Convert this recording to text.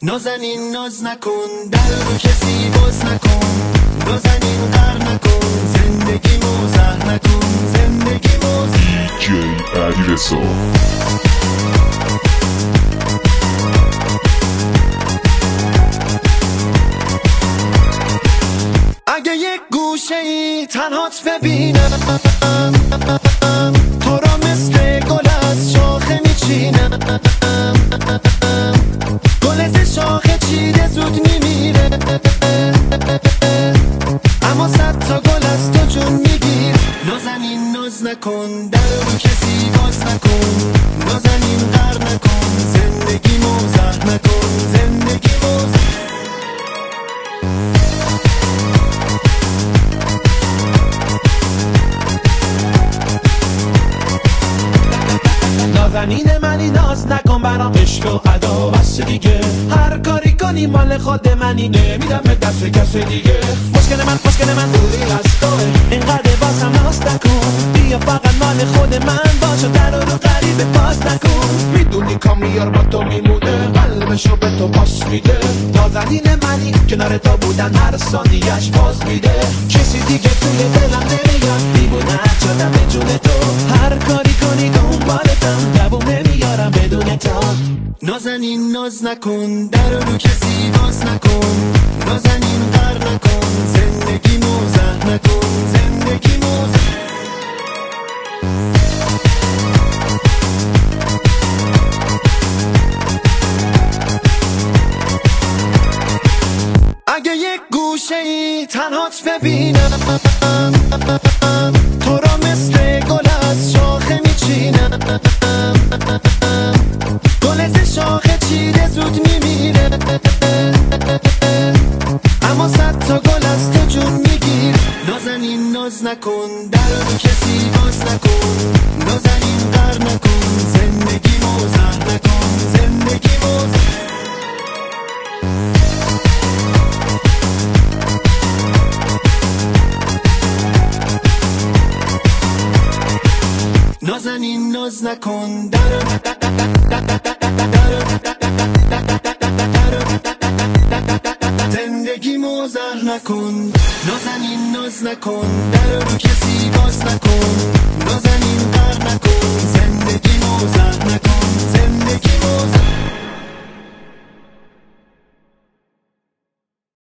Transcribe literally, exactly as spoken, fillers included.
نازنین ناز نکن، در رو کسی باز نکن. نازنین قر نکن، زندگی موزه نکن. زندگی موزه. جی علیرضا. اگه یک گوشه ای تنهات ببینم، تو را مثل گل از شاخه میچینم. گل ز شاخه چیده زود میمیره، اما صد تا گل از تو جون میگیر. نازنین ناز نکن، در رو کسی باز نکن. نازنین قر نکن، زندگی موزه نکن. زندگی موزه. نازنین منی ناز نکن برام، عشق و ادا بس دیگه. هر کاری کنی مال خود منی، نمیدم به دست کس دیگه. مشکل من مشکل من دوری از توه، اینقدر بازم ناز نکن. بیا فقط مال خود من باش و در رو غریبه باز نکن. میدونی کامیار با تو میمونه، قلبشو به تو پاس میده. نازنین منی کنار تو بودن هر ثانیه‌اش باز میده. کسی دیگه توی دلم نمیاد، دیوونه شدم به جون تو. هر کاری کنی دنبالتم، دوونه میارم بدون تو. نازنین ناز نکن، در رو کسی باز نکن. نازنین قر نکن، زندگی موزه نکن. زندگی موزه. اگه یک گوشه ای تنهات ببینم، تو را مثل گل از شاخه میچینم. گل ز شاخه چیده زود میمیره، اما صد تا گل از تو جون میگیر. نازنین ناز نکن، در رو کسی باز نکن. نازنین قر نکن، زندگی موزه نکن. زندگی موزه. نازنین ناز نکن، در زندگی موزه نکن. نازنین ناز نکن، در رو کسی باز نکن. نازنین قر نکن، زندگی موزه نکن. زندگی موزه.